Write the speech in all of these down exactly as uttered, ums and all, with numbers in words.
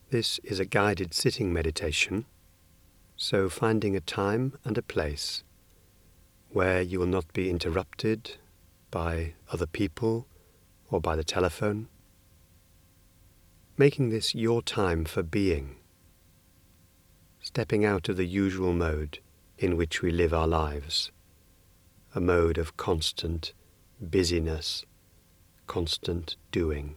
This is a guided sitting meditation, so finding a time and a place where you will not be interrupted by other people or by the telephone, making this your time for being, stepping out of the usual mode in which we live our lives, a mode of constant busyness, constant doing.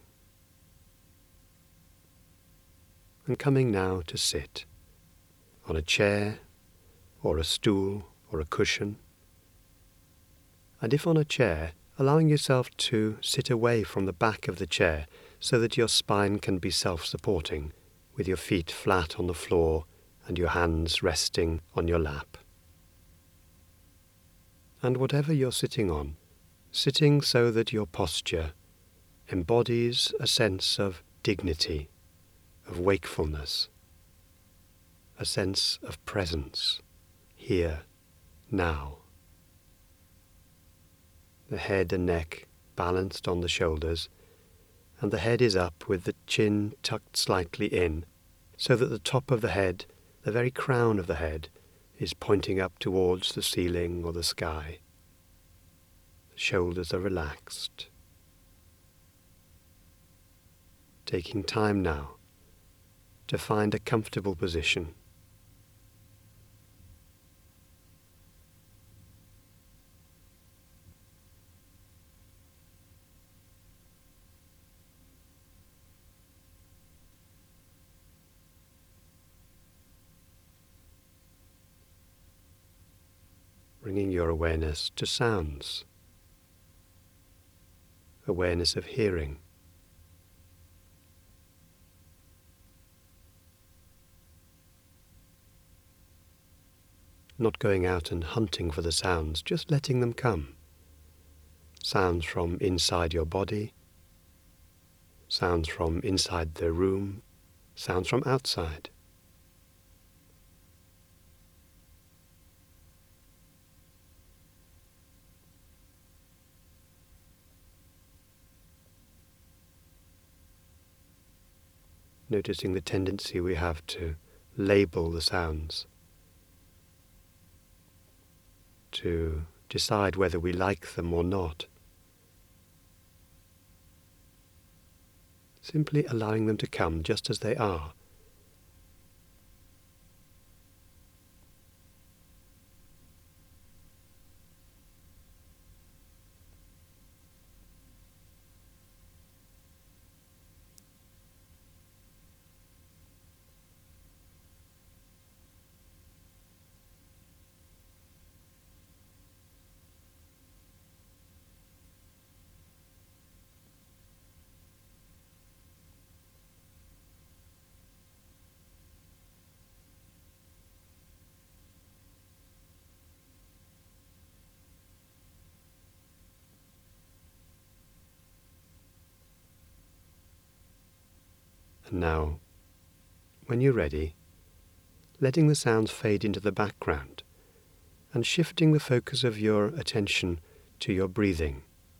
And coming now to sit on a chair or a stool or a cushion, and if on a chair, allowing yourself to sit away from the back of the chair so that your spine can be self-supporting, with your feet flat on the floor and your hands resting on your lap. And whatever you're sitting on, sitting so that your posture embodies a sense of dignity, of wakefulness, a sense of presence, here, now. The head and neck balanced on the shoulders, and the head is up with the chin tucked slightly in, so that the top of the head, the very crown of the head, is pointing up towards the ceiling or the sky. The shoulders are relaxed. Taking time now to find a comfortable position. Bringing your awareness to sounds, awareness of hearing. Not going out and hunting for the sounds, just letting them come. Sounds from inside your body, sounds from inside the room, sounds from outside. Noticing the tendency we have to label the sounds, to decide whether we like them or not. Simply allowing them to come just as they are. And now, when you're ready, letting the sounds fade into the background and shifting the focus of your attention to your breathing.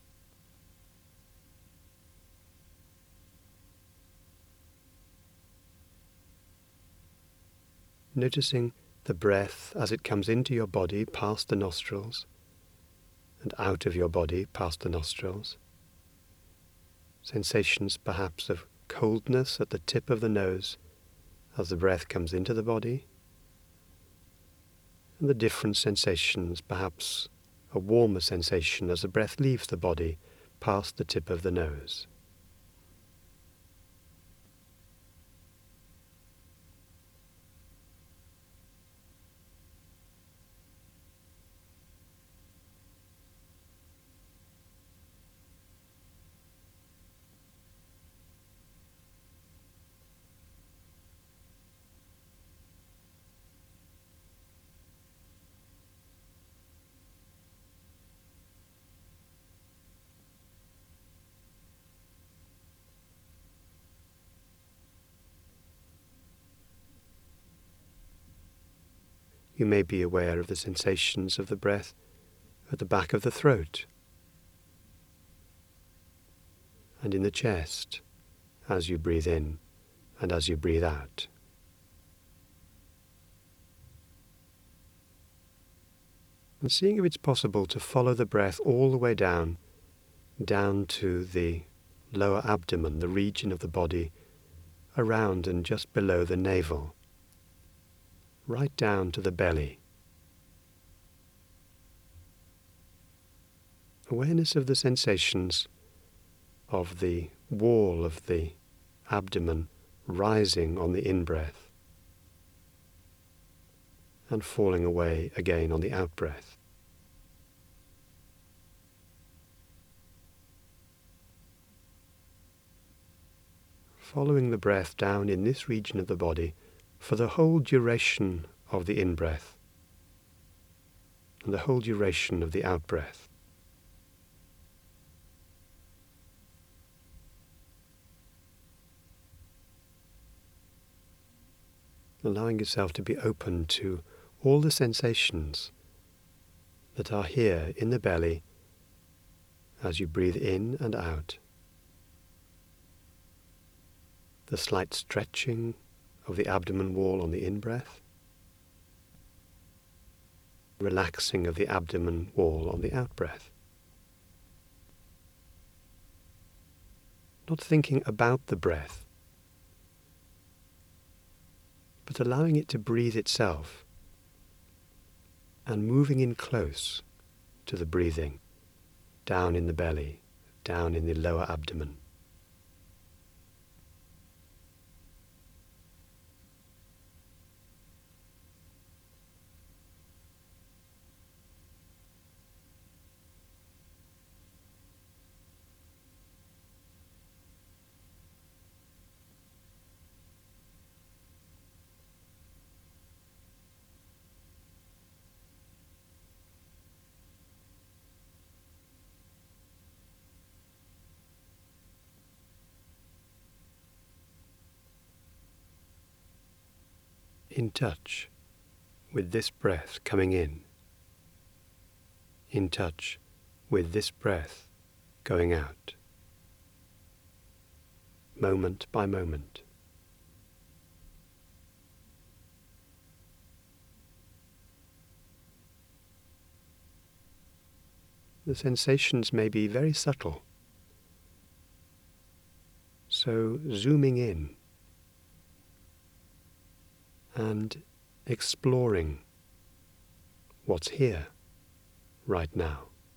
Noticing the breath as it comes into your body past the nostrils and out of your body past the nostrils. Sensations perhaps of coldness at the tip of the nose as the breath comes into the body, and the different sensations, perhaps a warmer sensation as the breath leaves the body past the tip of the nose. You may be aware of the sensations of the breath at the back of the throat and in the chest as you breathe in and as you breathe out. And seeing if it's possible to follow the breath all the way down, down to the lower abdomen, the region of the body around and just below the navel, right down to the belly. Awareness of the sensations of the wall of the abdomen rising on the in-breath and falling away again on the out-breath. Following the breath down in this region of the body for the whole duration of the in-breath and the whole duration of the out-breath. Allowing yourself to be open to all the sensations that are here in the belly as you breathe in and out. The slight stretching of the abdomen wall on the in-breath, relaxing of the abdomen wall on the out-breath. Not thinking about the breath, but allowing it to breathe itself and moving in close to the breathing, down in the belly, down in the lower abdomen. In touch with this breath coming in, in touch with this breath going out, moment by moment. The sensations may be very subtle, so zooming in and exploring what's here right now.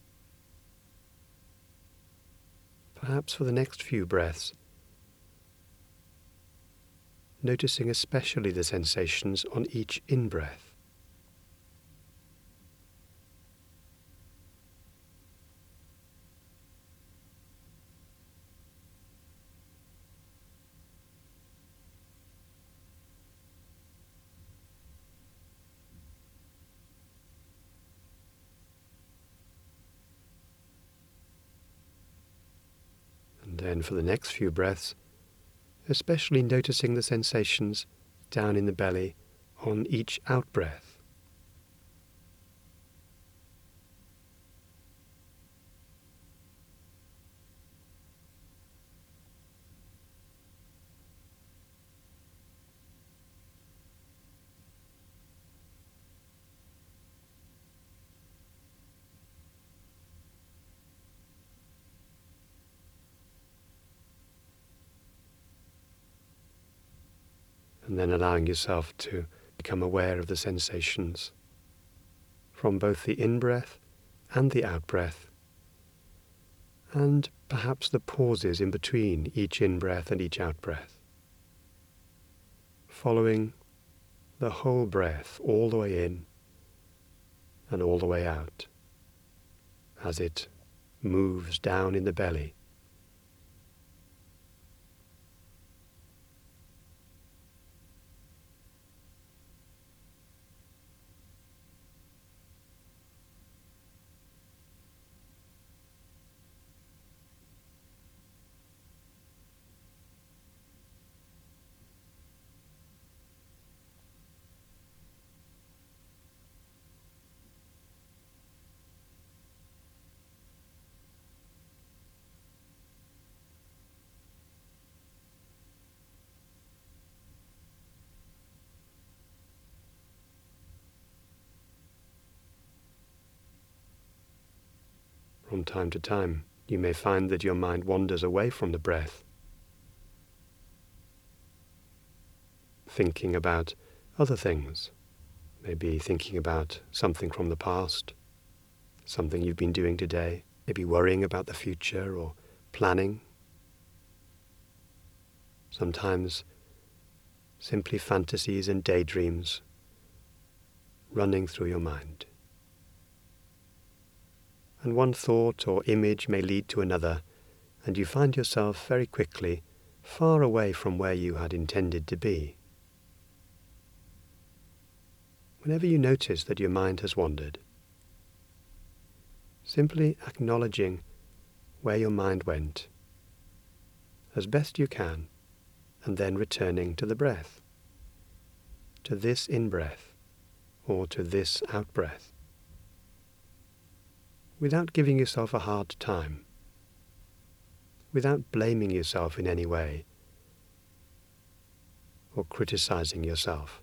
Perhaps for the next few breaths, noticing especially the sensations on each in-breath. And then for the next few breaths, especially noticing the sensations down in the belly on each out-breath. And then allowing yourself to become aware of the sensations from both the in-breath and the out-breath, and perhaps the pauses in between each in-breath and each out-breath. Following the whole breath all the way in and all the way out as it moves down in the belly. from time to time, you may find that your mind wanders away from the breath, thinking about other things, maybe thinking about something from the past, something you've been doing today, maybe worrying about the future or planning. Sometimes simply fantasies and daydreams running through your mind. And one thought or image may lead to another, and you find yourself very quickly far away from where you had intended to be. Whenever you notice that your mind has wandered, simply acknowledging where your mind went as best you can, and then returning to the breath, to this in-breath or to this out-breath, without giving yourself a hard time, without blaming yourself in any way or criticizing yourself.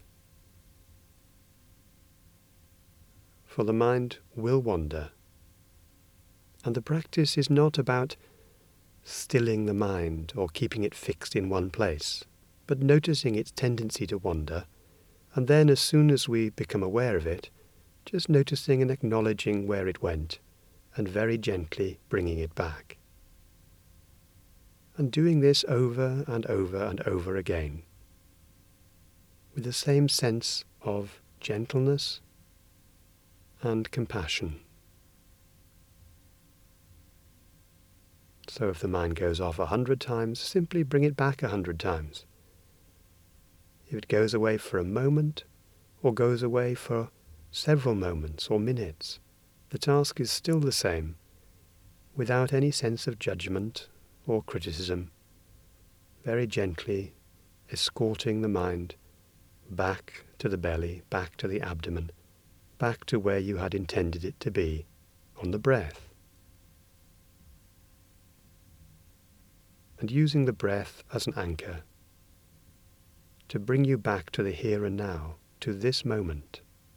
For the mind will wander, and the practice is not about stilling the mind or keeping it fixed in one place, but noticing its tendency to wander, and then as soon as we become aware of it, just noticing and acknowledging where it went, and very gently bringing it back. And doing this over and over and over again, with the same sense of gentleness and compassion. So if the mind goes off a hundred times, simply bring it back a hundred times. If it goes away for a moment, or goes away for several moments or minutes, the task is still the same, without any sense of judgment or criticism, very gently escorting the mind back to the belly, back to the abdomen, back to where you had intended it to be, on the breath. And using the breath as an anchor to bring you back to the here and now, to this moment.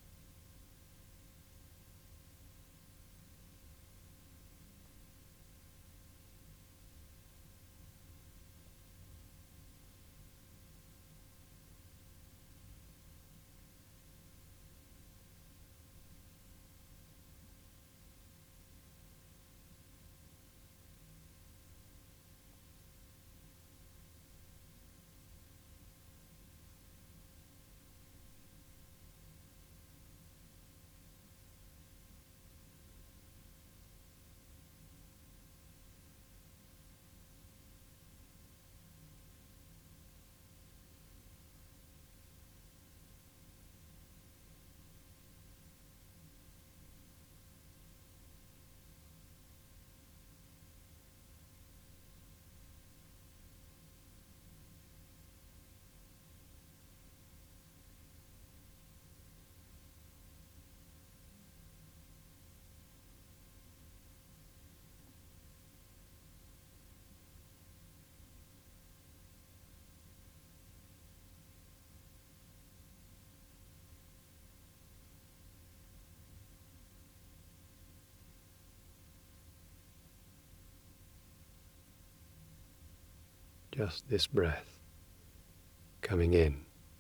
Just this breath coming in.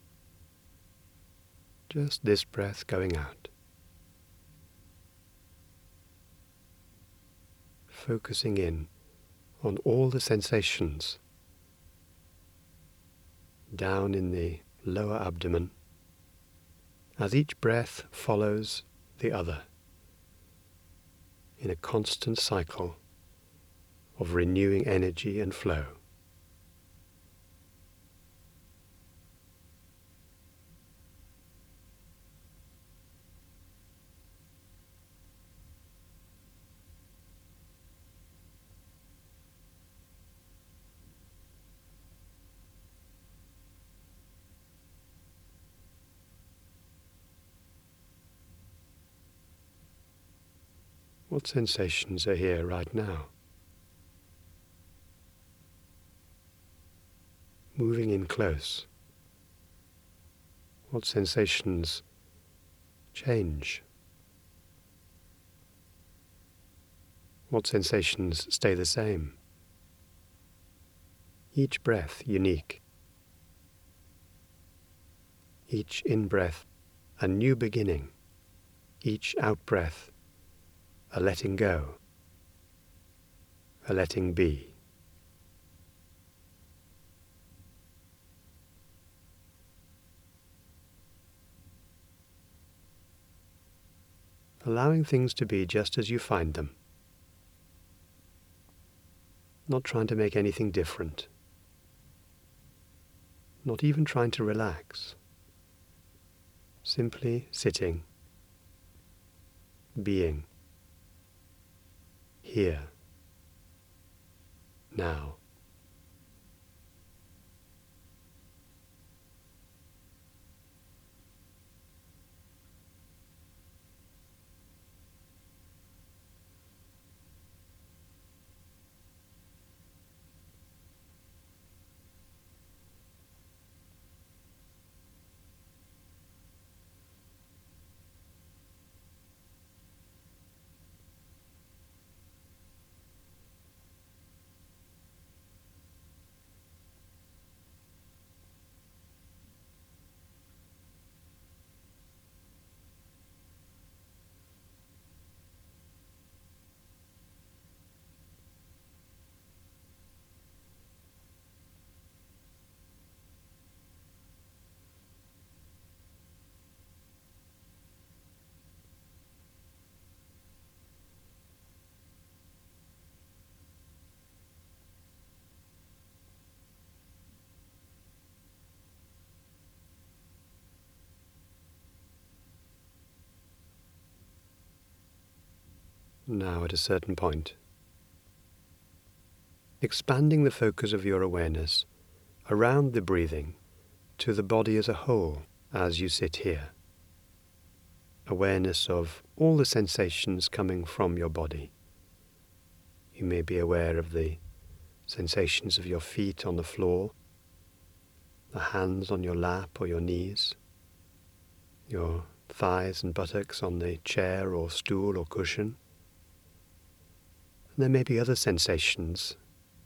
Just this breath going out. Focusing in on all the sensations down in the lower abdomen as each breath follows the other in a constant cycle of renewing energy and flow. What sensations are here right now? Moving in close. What sensations change? What sensations stay the same? Each breath unique. Each in-breath a new beginning. Each out-breath a letting go, a letting be. Allowing things to be just as you find them. Not trying to make anything different. Not even trying to relax. Simply sitting, being, here, now. Now at a certain point, expanding the focus of your awareness around the breathing to the body as a whole as you sit here. Awareness of all the sensations coming from your body. You may be aware of the sensations of your feet on the floor, the hands on your lap or your knees, your thighs and buttocks on the chair or stool or cushion. And there may be other sensations.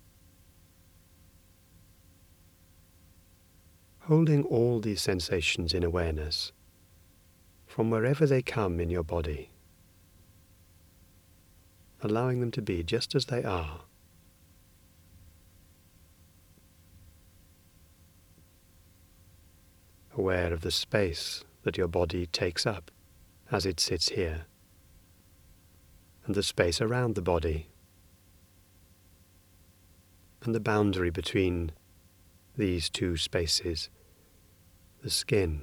Holding all these sensations in awareness from wherever they come in your body, allowing them to be just as they are. Aware of the space that your body takes up as it sits here, and the space around the body, and the boundary between these two spaces, the skin.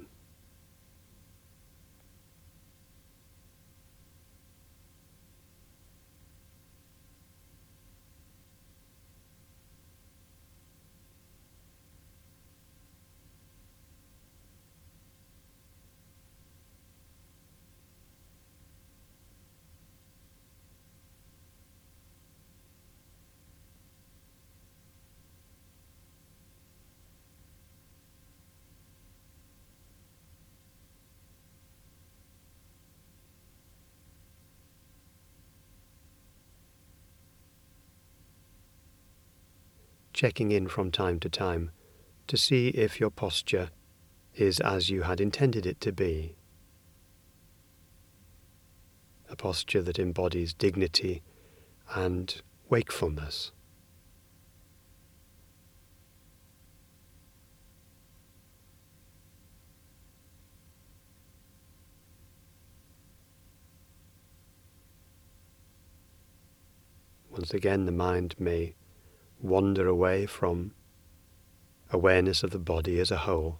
Checking in from time to time to see if your posture is as you had intended it to be. A posture that embodies dignity and wakefulness. Once again, the mind may wander away from awareness of the body as a whole.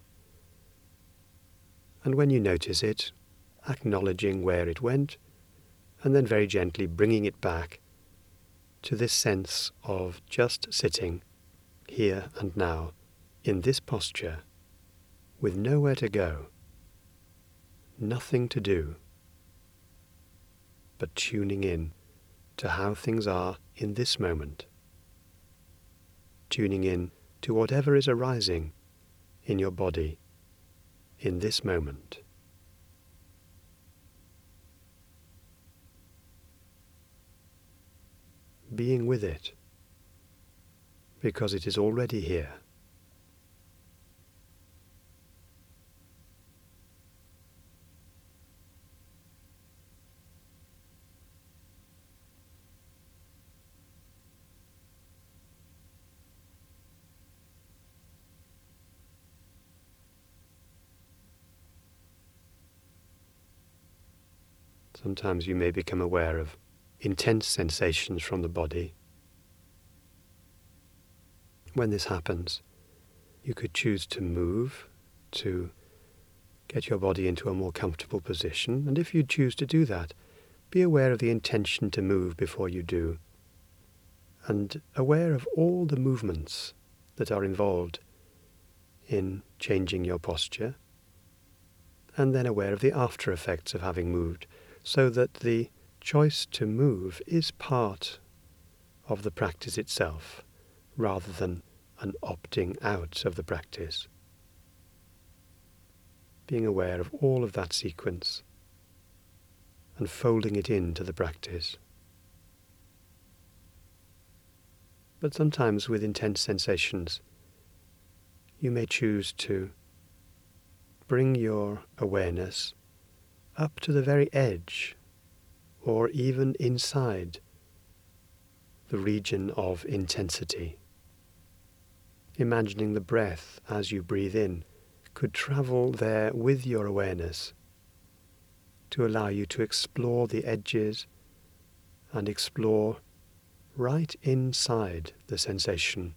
And when you notice it, acknowledging where it went, and then very gently bringing it back to this sense of just sitting here and now in this posture with nowhere to go, nothing to do, but tuning in to how things are in this moment. Tuning in to whatever is arising in your body in this moment. being with it, because it is already here. Sometimes you may become aware of intense sensations from the body. When this happens, you could choose to move, to get your body into a more comfortable position, and if you choose to do that, be aware of the intention to move before you do, and aware of all the movements that are involved in changing your posture, and then aware of the after effects of having moved, so that the choice to move is part of the practice itself, rather than an opting out of the practice. Being aware of all of that sequence and folding it into the practice. But sometimes with intense sensations, you may choose to bring your awareness up to the very edge, or even inside the region of intensity. Imagining the breath as you breathe in could travel there with your awareness to allow you to explore the edges and explore right inside the sensation,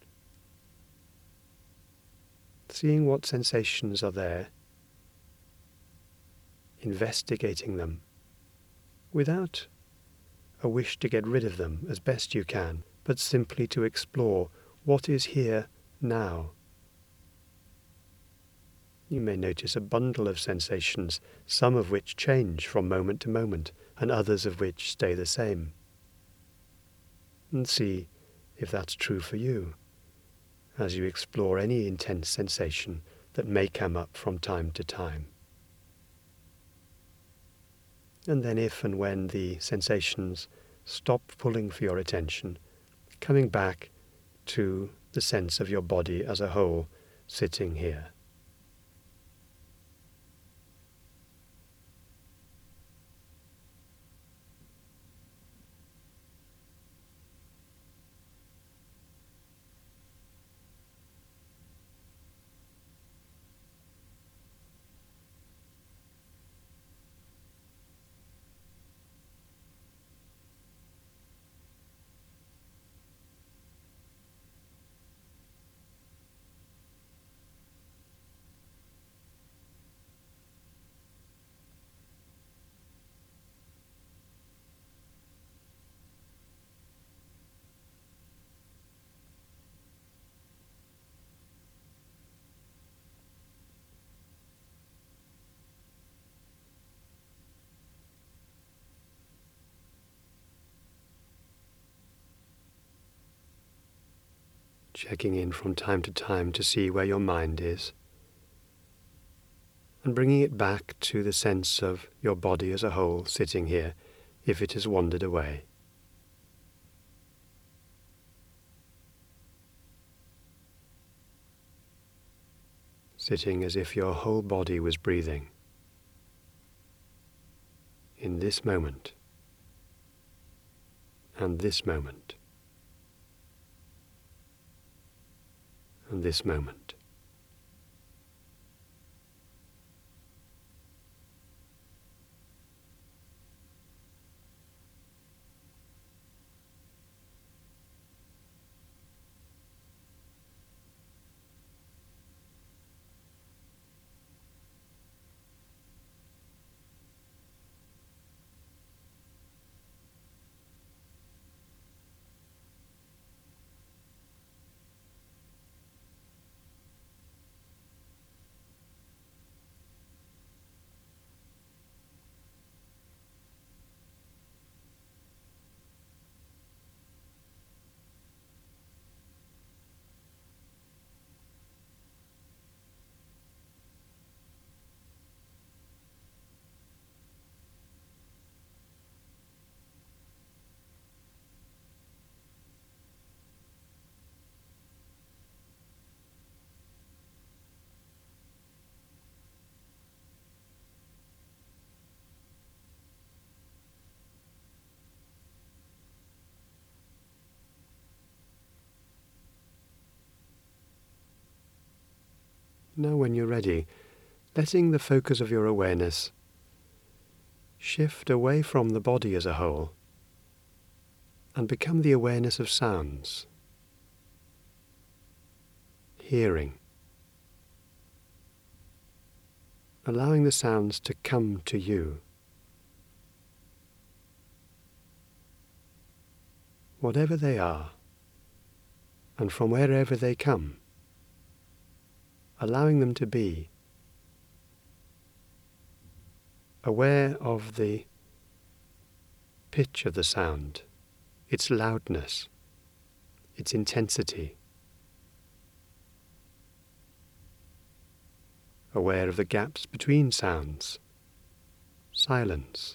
seeing what sensations are there, investigating them without a wish to get rid of them as best you can, but simply to explore what is here now. You may notice a bundle of sensations, some of which change from moment to moment, and others of which stay the same. And see if that's true for you, as you explore any intense sensation that may come up from time to time. And then if and when the sensations stop pulling for your attention, coming back to the sense of your body as a whole sitting here. Checking in from time to time to see where your mind is, and bringing it back to the sense of your body as a whole sitting here, if it has wandered away. Sitting as if your whole body was breathing in this moment and this moment and this moment. Now when you're ready, letting the focus of your awareness shift away from the body as a whole and become the awareness of sounds, hearing, allowing the sounds to come to you. Whatever they are, and from wherever they come, allowing them to be, aware of the pitch of the sound, its loudness, its intensity, aware of the gaps between sounds, silence.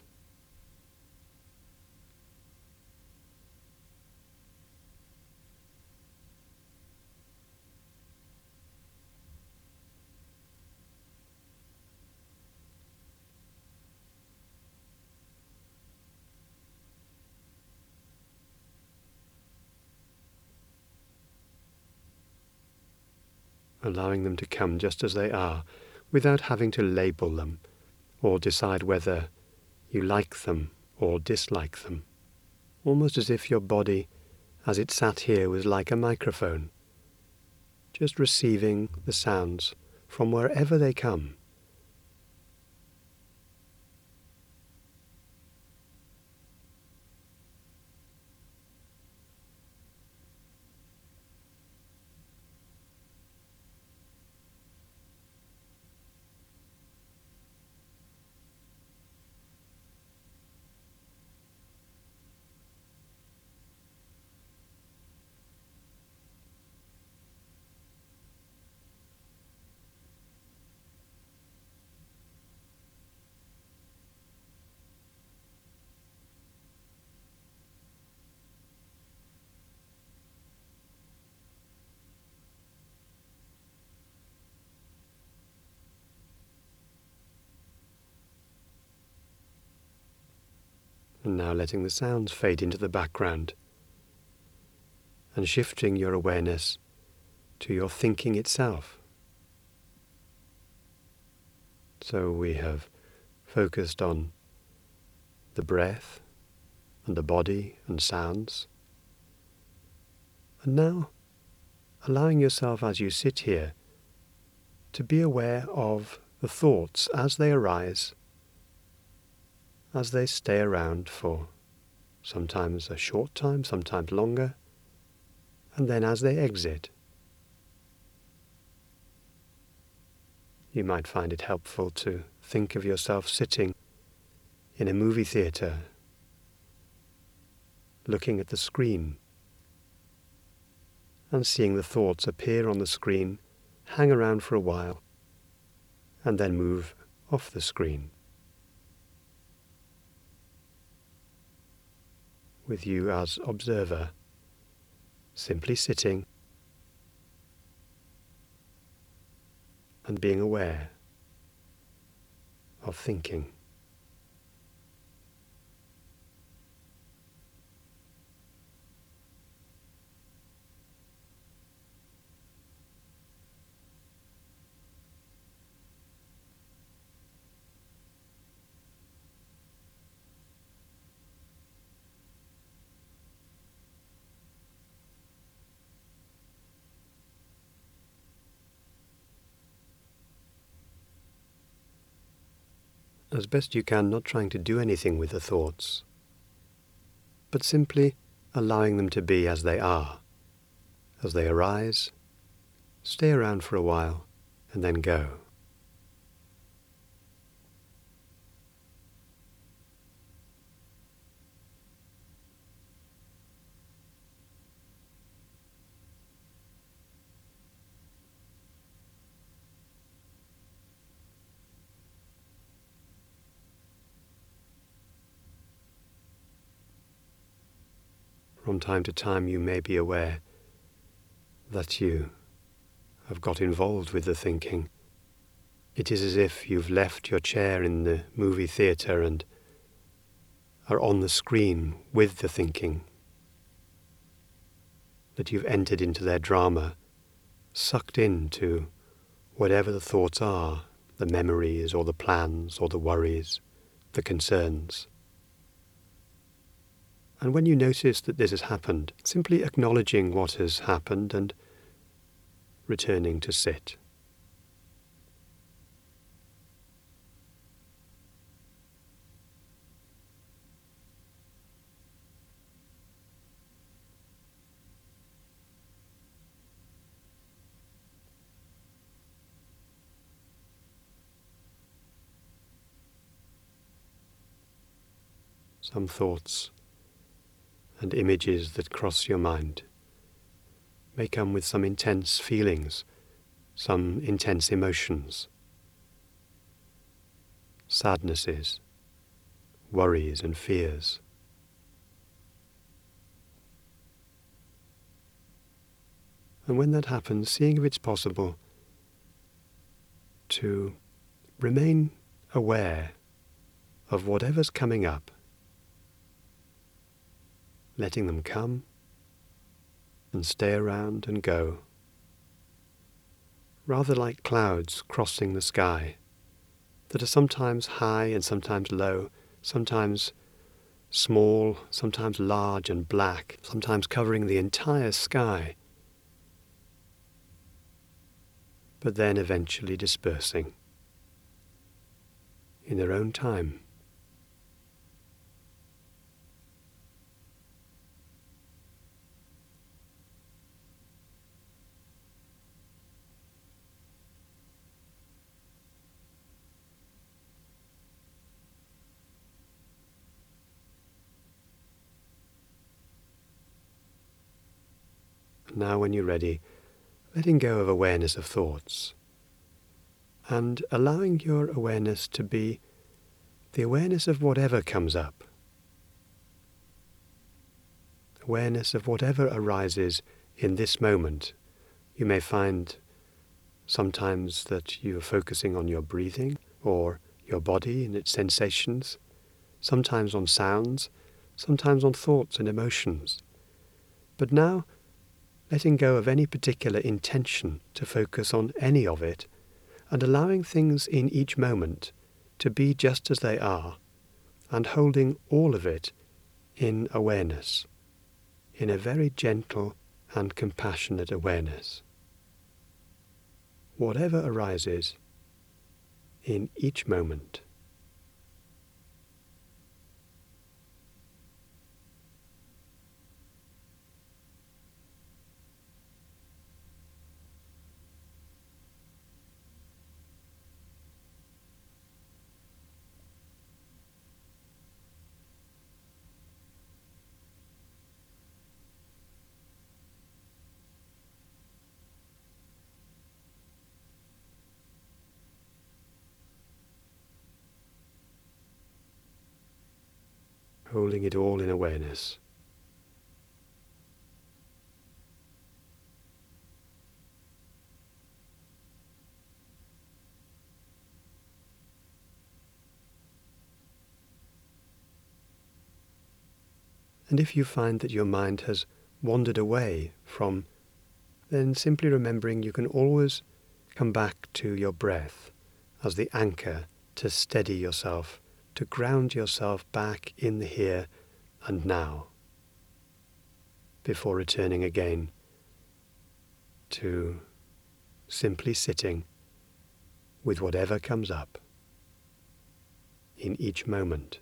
Allowing them to come just as they are, without having to label them or decide whether you like them or dislike them. Almost as if your body, as it sat here, was like a microphone, just receiving the sounds from wherever they come. And now letting the sounds fade into the background and shifting your awareness to your thinking itself. So we have focused on the breath and the body and sounds. And now allowing yourself as you sit here to be aware of the thoughts as they arise, as they stay around for sometimes a short time, sometimes longer, and then as they exit. You might find it helpful to think of yourself sitting in a movie theatre, looking at the screen, and seeing the thoughts appear on the screen, hang around for a while, and then move off the screen. With you as observer, simply sitting and being aware of thinking. As best you can, not trying to do anything with the thoughts, but simply allowing them to be as they are. As they arise, stay around for a while, and then go. From time to time you may be aware that you have got involved with the thinking. It is as if you've left your chair in the movie theatre and are on the screen with the thinking, that you've entered into their drama, sucked into whatever the thoughts are, the memories or the plans or the worries, the concerns. And when you notice that this has happened, simply acknowledging what has happened and returning to sit. Some thoughts and images that cross your mind may come with some intense feelings, some intense emotions, sadnesses, worries and fears. And when that happens, seeing if it's possible to remain aware of whatever's coming up, letting them come and stay around and go, rather like clouds crossing the sky that are sometimes high and sometimes low, sometimes small, sometimes large and black, sometimes covering the entire sky, but then eventually dispersing in their own time. Now when you're ready, letting go of awareness of thoughts and allowing your awareness to be the awareness of whatever comes up. Awareness of whatever arises in this moment. You may find sometimes that you are focusing on your breathing or your body and its sensations, sometimes on sounds, sometimes on thoughts and emotions. But now, letting go of any particular intention to focus on any of it, and allowing things in each moment to be just as they are, and holding all of it in awareness, in a very gentle and compassionate awareness. Whatever arises in each moment. Holding it all in awareness. And if you find that your mind has wandered away from, then simply remembering you can always come back to your breath as the anchor to steady yourself, to ground yourself back in the here and now, before returning again to simply sitting with whatever comes up in each moment.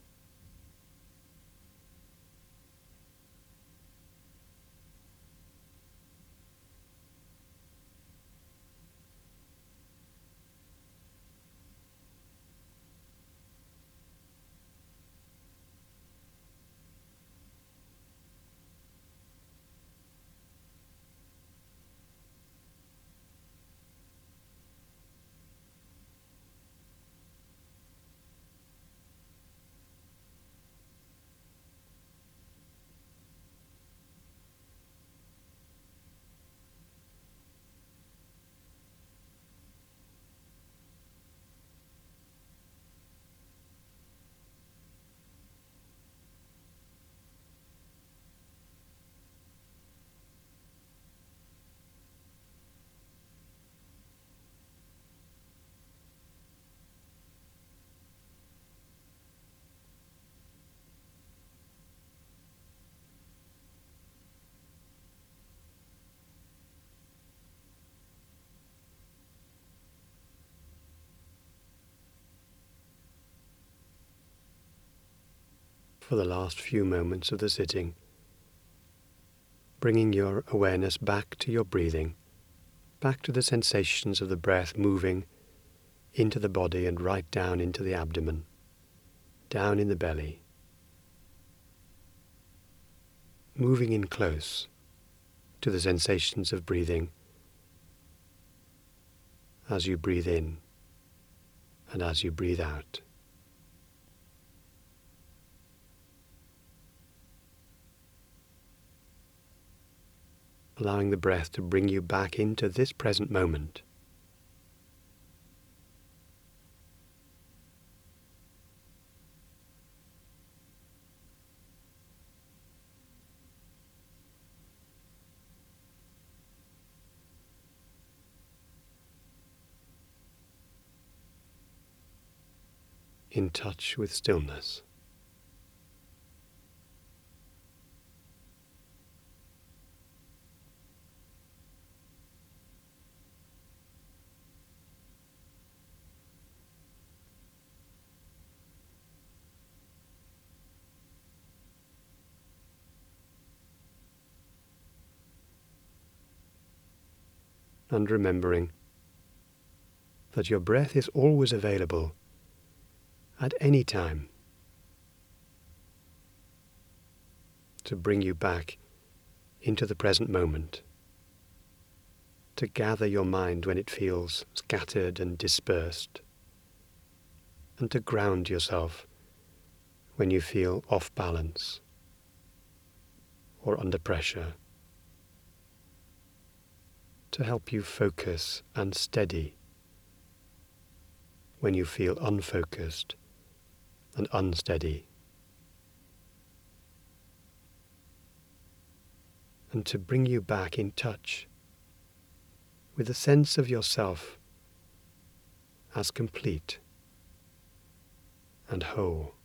for the last few moments of the sitting, bringing your awareness back to your breathing, back to the sensations of the breath moving into the body and right down into the abdomen, down in the belly, moving in close to the sensations of breathing as you breathe in and as you breathe out. Allowing the breath to bring you back into this present moment. In touch with stillness. And remembering that your breath is always available at any time to bring you back into the present moment, to gather your mind when it feels scattered and dispersed, and to ground yourself when you feel off balance or under pressure, to help you focus and steady when you feel unfocused and unsteady, and to bring you back in touch with a sense of yourself as complete and whole.